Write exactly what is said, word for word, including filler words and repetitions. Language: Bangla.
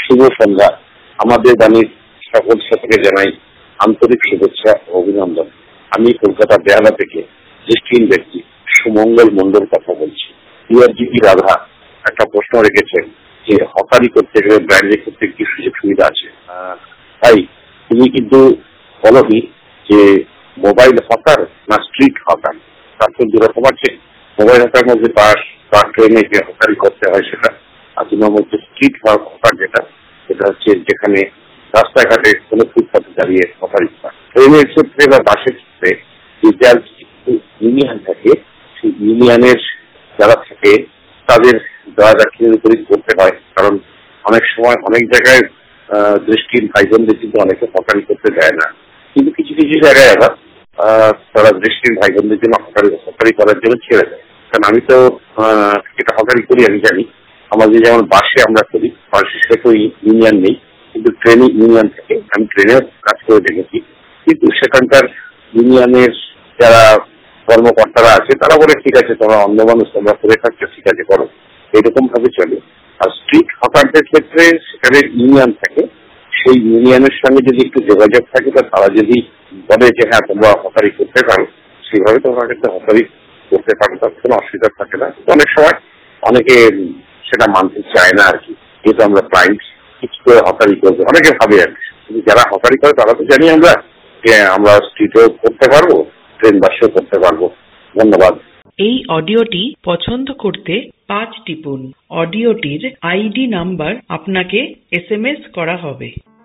শুভ সন্ধ্যা। আমাদের বাণীর সকল শ্রোতাকে জানাই আন্তরিক শুভেচ্ছা ও অভিনন্দন। আমি কলকাতা বেহালা থেকে দৃষ্টিহীন ব্যক্তি সুমঙ্গল মন্ডল কথা বলছি। ইউআরজিপি রাধা একটা প্রশ্ন রেখেছেন যে হকারি করতে গেলে ব্র্যান্ডের ক্ষেত্রে কি সুযোগ সুবিধা আছে। তাই তুমি কিন্তু বলবি যে মোবাইল হকার না স্ট্রিট হকার, তার তো দুরকম আছে। মোবাইল হকার মধ্যে বাস বা ট্রেনে যে হকারি করতে হয় সেটা, আর তোমার মধ্যে স্ট্রিট হকার যেটা, সেটা হচ্ছে যেখানে রাস্তাঘাটে কোনো ফুটপাথে দাঁড়িয়ে হকারি করা। ট্রেনের ক্ষেত্রে বা বাসের ক্ষেত্রে যে ইউনিয়ন থাকে, সেই ইউনিয়নের যারা থাকে তাদের দেওয়া দাক্ষিণের উপরই করতে হয়। কারণ অনেক সময় অনেক জায়গায় দৃষ্টির ভাই বোনদের কিন্তু অনেকে হকারি করতে দেয় না, কিন্তু কিছু কিছু জায়গায় আবার তারা দৃষ্টির ভাই বোনদের জন্য হকারি হকারি করার জন্য ছেড়ে দেয়। কারণ আমি তো এটা হকারি করি, আমি জানি। আমাদের যেমন বাসে আমরা করি, বাসে তো ইউনিয়ন নেই, কিন্তু ট্রেনে ইউনিয়ন থাকে। আমি ট্রেনেও কাজ করে দেখেছি, কিন্তু সেখানকার ইউনিয়নের যারা কর্মকর্তারা আছে তারা বলে ঠিক আছে, তোমরা অন্য মানুষ তোমরা করে থাকছো, ঠিক আছে করো, এরকম ভাবে চলে। আর স্ট্রিট হকারদের ক্ষেত্রে সেখানে ইউনিয়ন থাকে, সেই ইউনিয়নের সঙ্গে যদি একটু যোগাযোগ থাকে বা তারা যদি বলে যে হ্যাঁ তোমরা হকারি করতে পারো, সেভাবে তোমরা কিন্তু হকারি করতে পারো, তার কোনো অসুবিধা থাকে না। অনেক সময় অনেকে সেটা মানতে চায় না আর কি, যেহেতু আমরা ক্লায়েন্ট কিছু করে হকারি করবো, অনেকে ভাবে আর কি। কিন্তু যারা হকারি করে তারা তো জানি আমরা যে আমরা স্ট্রিটেও করতে পারবো, ট্রেন বাসেও করতে পারবো। ধন্যবাদ। এই অডিওটি পছন্দ করতে পাঁচ টিপুন। অডিওটির আইডি নাম্বার আপনাকে এস এম এস করা হবে।